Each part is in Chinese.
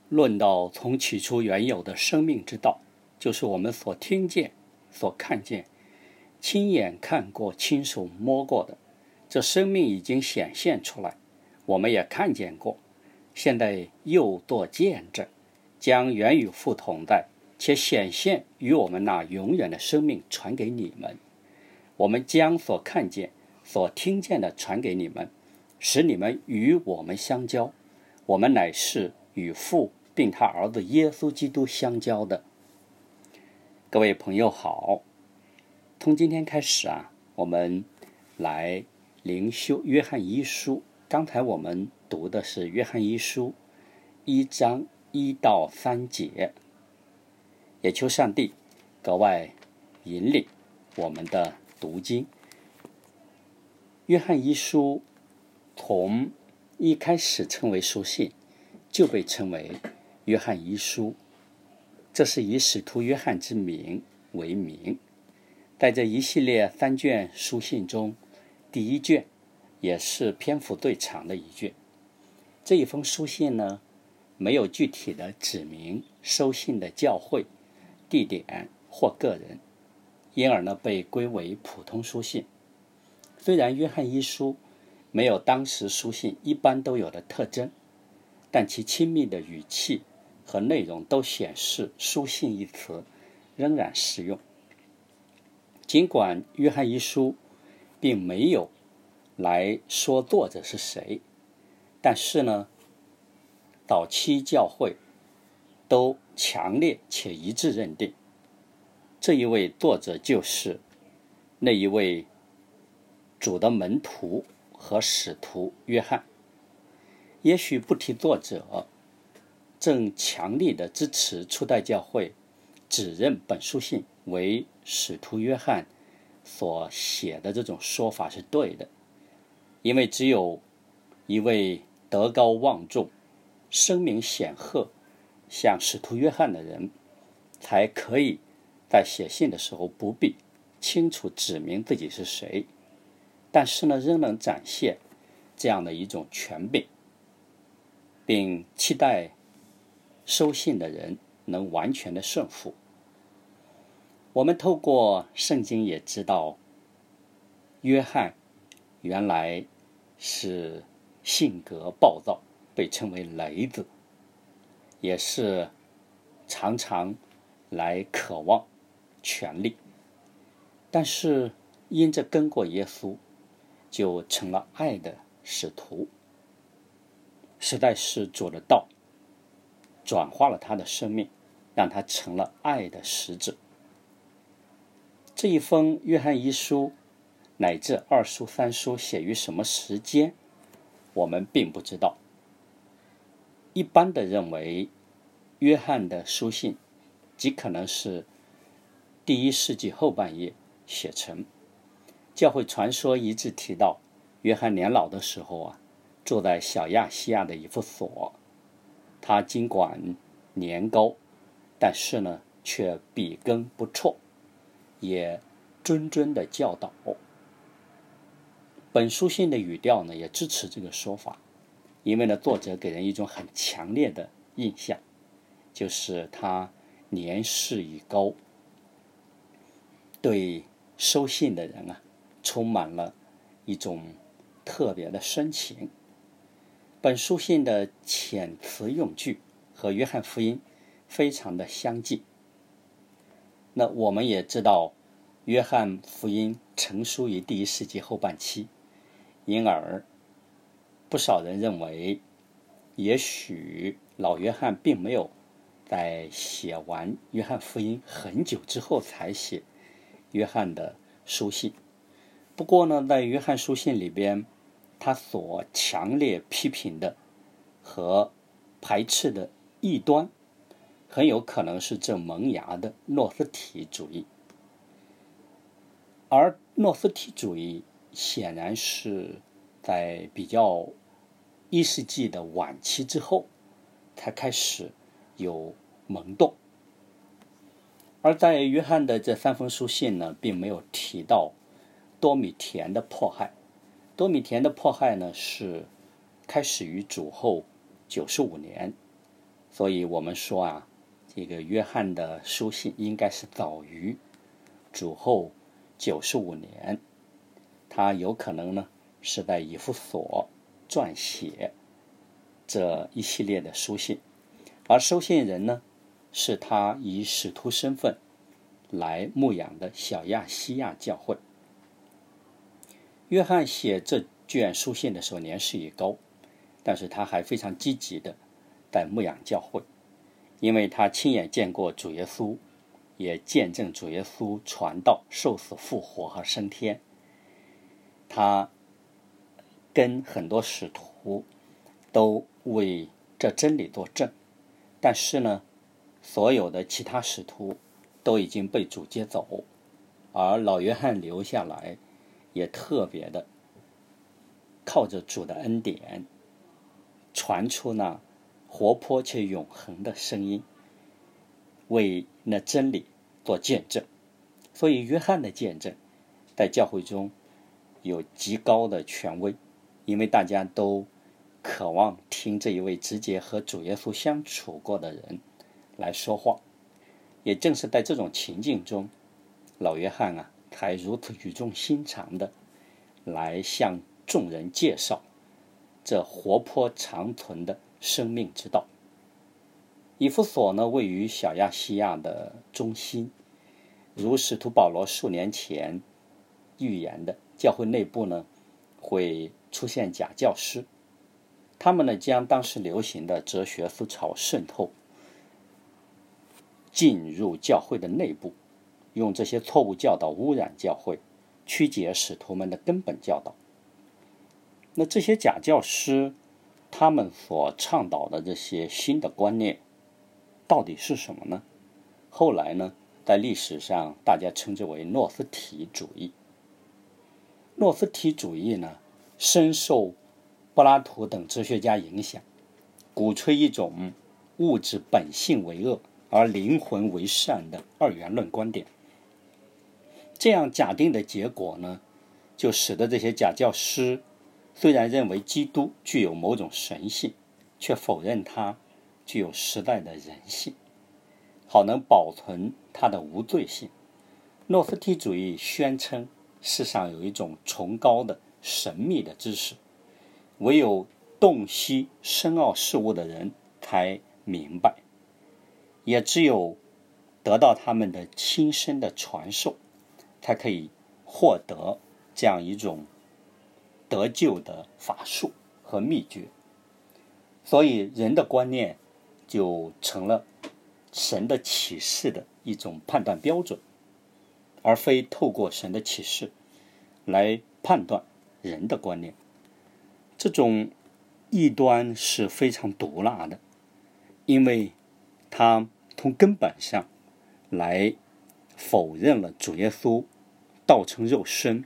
论到从起初原有的生命之道，就是我们所听见、所看见、亲眼看过、亲手摸过的，这生命已经显现出来，我们也看见过，现在又做见证，将原与父同在且显现与我们那永远的生命传给你们。我们将所看见、所听见的传给你们，使你们与我们相交。我们乃是与父并他儿子耶稣基督相交的。各位朋友好，从今天开始我们来灵修约翰一书。刚才我们读的是约翰一书1章1到3节，也求上帝格外引领我们的读经。约翰一书从一开始称为书信，就被称为约翰一书，这是以使徒约翰之名为名。在这一系列3卷书信中，第一卷也是篇幅最长的一卷。这一封书信呢，没有具体的指明收信的教会、地点或个人，因而呢被归为普通书信。虽然约翰一书没有当时书信一般都有的特征，但其亲密的语气和内容都显示书信一词仍然适用。尽管约翰一书并没有来说作者是谁，但是呢，早期教会都强烈且一致认定，这一位作者就是那一位主的门徒和使徒约翰。也许不提作者，正强力的支持初代教会指认本书信为使徒约翰所写的这种说法是对的，因为只有一位德高望重、声名显赫像使徒约翰的人，才可以在写信的时候不必清楚指明自己是谁，但是呢，仍能展现这样的一种权柄，并期待收信的人能完全的顺服。我们透过圣经也知道，约翰原来是性格暴躁，被称为雷子，也是常常来渴望权力，但是因着跟过耶稣，就成了爱的使徒。实在是主的道转化了他的生命，让他成了爱的使者。这一封约翰一书乃至2书3书写于什么时间，我们并不知道。一般的认为，约翰的书信极可能是第1世纪后半叶写成。教会传说一致提到，约翰年老的时候住在小亚细亚的以弗所。他尽管年高，但是呢却笔耕不辍，也谆的教导。本书信的语调呢也支持这个说法，因为呢作者给人一种很强烈的印象，就是他年事已高，对收信的人充满了一种特别的深情。本书信的遣词用句和约翰福音非常的相近。那我们也知道，约翰福音成书于第1世纪后半期，因而不少人认为，也许老约翰并没有在写完约翰福音很久之后才写约翰的书信。不过呢，在约翰书信里边，他所强烈批评的和排斥的异端，很有可能是这萌芽的诺斯底主义。而诺斯底主义显然是在比较1世纪的晚期之后才开始有萌动。而在约翰的这3封书信呢，并没有提到多米田的迫害。多米田的迫害呢，是开始于主后95年， 所以我们说啊，这个约翰的书信应该是早于主后95年，他有可能呢是在以弗所撰写这一系列的书信，而收信人呢是他以使徒身份来牧养的小亚细亚教会。约翰写这卷书信的时候年事已高，但是他还非常积极的在牧养教会，因为他亲眼见过主耶稣，也见证主耶稣传道、受死、复活和升天。他跟很多使徒都为这真理作证，但是呢，所有的其他使徒都已经被主接走，而老约翰留下来，也特别的靠着主的恩典，传出那活泼且永恒的声音，为那真理做见证。所以约翰的见证在教会中有极高的权威，因为大家都渴望听这一位直接和主耶稣相处过的人来说话。也正是在这种情境中，老约翰啊才如此语重心长的来向众人介绍这活泼长存的生命之道。以弗所呢位于小亚细亚的中心，如使徒保罗数年前预言的，教会内部呢会出现假教师，他们呢将当时流行的哲学思潮渗透进入教会的内部，用这些错误教导污染教会，曲解使徒们的根本教导。那这些假教师他们所倡导的这些新的观念到底是什么呢？后来呢，在历史上大家称之为诺斯底主义。诺斯底主义呢，深受柏拉图等哲学家影响，鼓吹一种物质本性为恶而灵魂为善的二元论观点。这样假定的结果呢，就使得这些假教师虽然认为基督具有某种神性，却否认他具有实在的人性，好能保存他的无罪性。诺斯底主义宣称世上有一种崇高的神秘的知识，唯有洞悉深奥事物的人才明白，也只有得到他们的亲身的传授，才可以获得这样一种得救的法术和秘诀。所以人的观念就成了神的启示的一种判断标准，而非透过神的启示来判断人的观念。这种异端是非常毒辣的，因为它从根本上来否认了主耶稣道成肉身，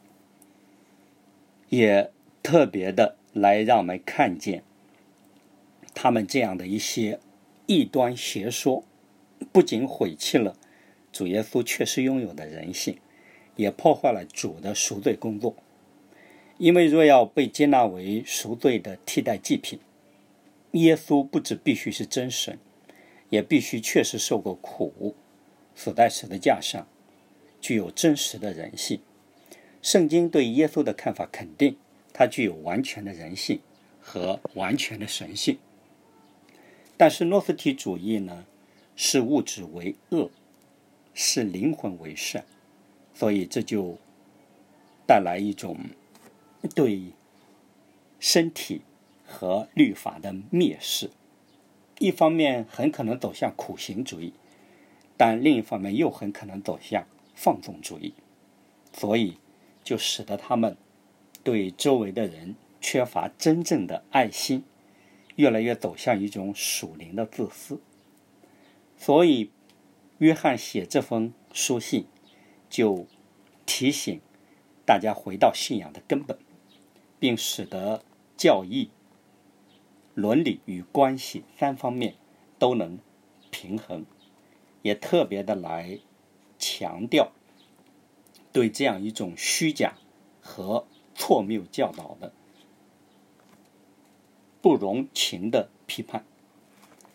也特别的来让我们看见他们这样的一些异端邪说，不仅毁弃了主耶稣确实拥有的人性，也破坏了主的赎罪工作。因为若要被接纳为赎罪的替代祭品，耶稣不只必须是真神，也必须确实受过苦，死在十字架上，具有真实的人性。圣经对耶稣的看法肯定他具有完全的人性和完全的神性。但是诺斯底主义呢，视物质为恶，视灵魂为善，所以这就带来一种对身体和律法的蔑视。一方面很可能走向苦行主义，但另一方面又很可能走向放纵主义，所以就使得他们对周围的人缺乏真正的爱心，越来越走向一种属灵的自私。所以约翰写这封书信就提醒大家回到信仰的根本，并使得教义、伦理与关系三方面都能平衡，也特别的来强调对这样一种虚假和错谬教导的不容情的批判。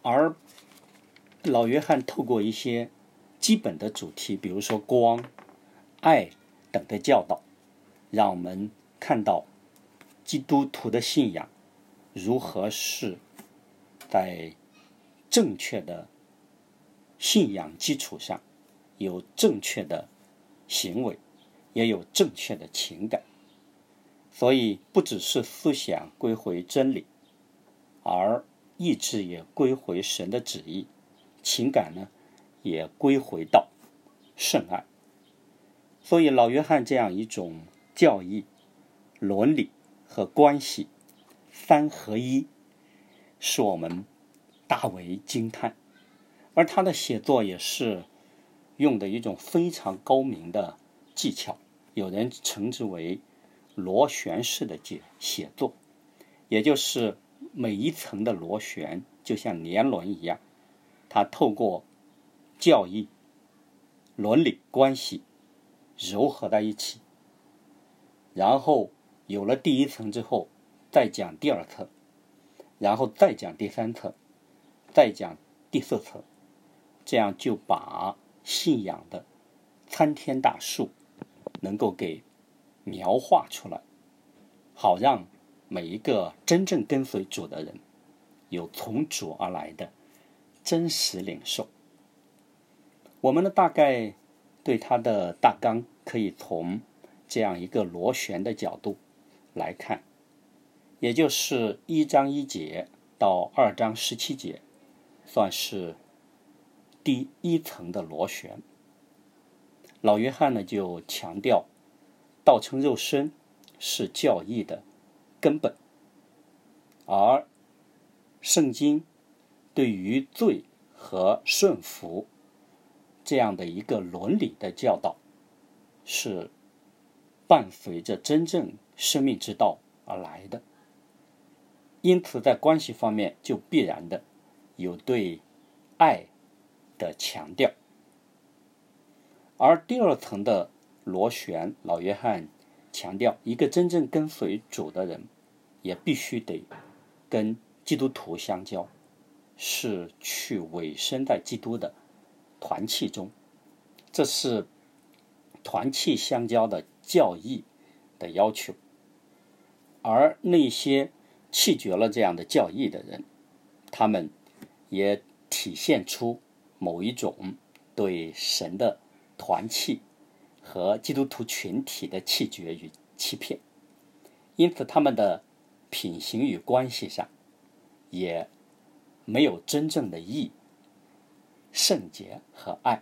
而老约翰透过一些基本的主题，比如说光、爱等的教导，让我们看到基督徒的信仰如何是在正确的信仰基础上有正确的行为，也有正确的情感。所以不只是思想归回真理，而意志也归回神的旨意，情感呢也归回到圣爱。所以老约翰这样一种教义、伦理和关系三合一，使我们大为惊叹。而他的写作也是用的一种非常高明的技巧，有人称之为螺旋式的写作，也就是每一层的螺旋就像年轮一样，它透过教义、伦理关系糅合在一起，然后有了第一层之后，再讲第二层，然后再讲第三层，再讲第四层，这样就把信仰的参天大树能够给描画出来，好让每一个真正跟随主的人有从主而来的真实领受。我们呢，大概对它的大纲可以从这样一个螺旋的角度来看，也就是1章1节到2章17节，算是第一层的螺旋。老约翰呢就强调道成肉身是教义的根本，而圣经对于罪和顺服这样的一个伦理的教导，是伴随着真正生命之道而来的。因此在关系方面就必然的有对爱的强调。而第二层的螺旋，老约翰强调一个真正跟随主的人也必须得跟基督徒相交，是去委身在基督的团契中，这是团契相交的教义的要求。而那些弃绝了这样的教义的人，他们也体现出某一种对神的团契和基督徒群体的弃绝与欺骗，因此他们的品行与关系上也没有真正的义、圣洁和爱。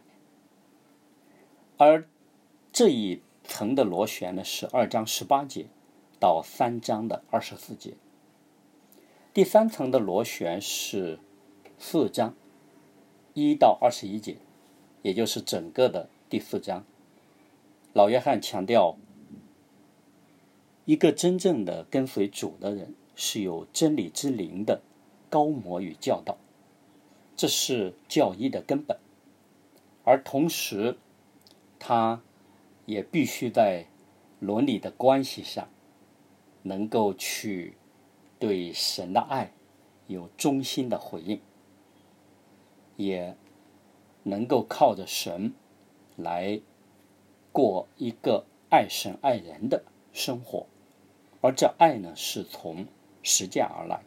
而这一层的螺旋呢，是2章18节到3章的24节。第三层的螺旋是4章1到21节，也就是整个的第4章。老约翰强调，一个真正的跟随主的人是有真理之灵的高摩与教导，这是教义的根本。而同时他也必须在伦理的关系上能够去对神的爱有忠心的回应，也能够靠着神来过一个爱神爱人的生活，而这爱呢是从十架而来。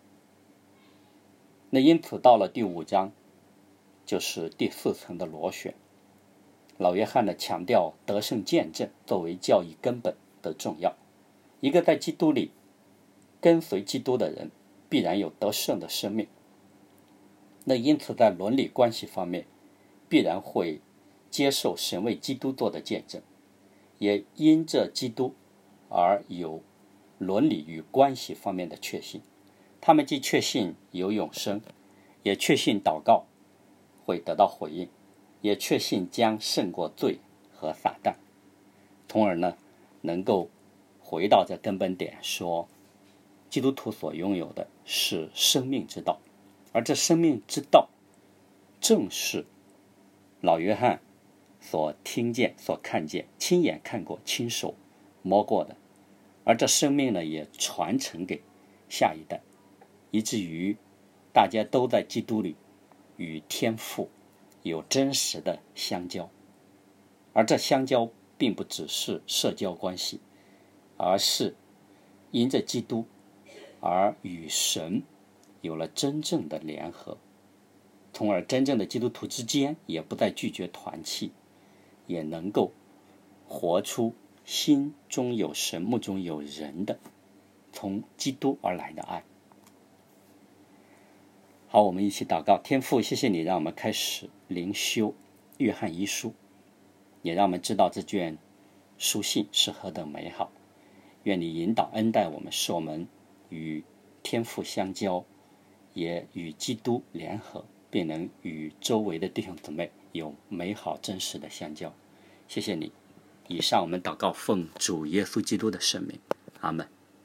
那因此到了第5章，就是第4层的螺旋，老约翰呢强调得胜见证作为教义根本的重要。一个在基督里跟随基督的人必然有得胜的生命，那因此在伦理关系方面必然会接受神为基督做的见证，也因着基督而有伦理与关系方面的确信。他们既确信有永生，也确信祷告会得到回应，也确信将胜过罪和撒旦，从而呢能够回到这根本点，说基督徒所拥有的是生命之道，而这生命之道正是老约翰所听见、所看见、亲眼看过、亲手摸过的，而这生命呢也传承给下一代，以至于大家都在基督里与天父有真实的相交，而这相交并不只是社交关系，而是因着基督而与神有了真正的联合，从而真正的基督徒之间也不再拒绝团契，也能够活出心中有神目中有人的从基督而来的爱。好，我们一起祷告。天父，谢谢你让我们开始灵修约翰一书，也让我们知道这卷书信是何等美好。愿你引导恩待我们，使我们与天父相交，也与基督联合，并能与周围的弟兄姊妹有美好真实的相交。谢谢你。以上我们祷告奉主耶稣基督的圣名，阿们。